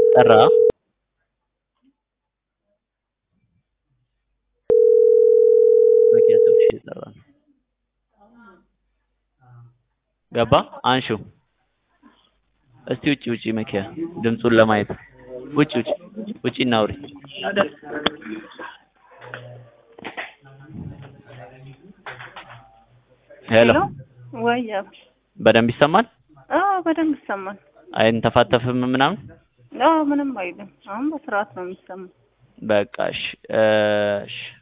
ጠራ መኪና ስልክሽ እየጠራ ነው ገባ አንሺው እስቲ ውጪ መኪና ድምጹን ለማየት ውጪ እናውሪ ሄሎ ወያ በደንብ ይሰማል በደንብ ይሰማል አይን ተፋተፍም ምናምን ምንም አይልም አሁን በስርዓት ነው የሚሰማው በቃ እሺ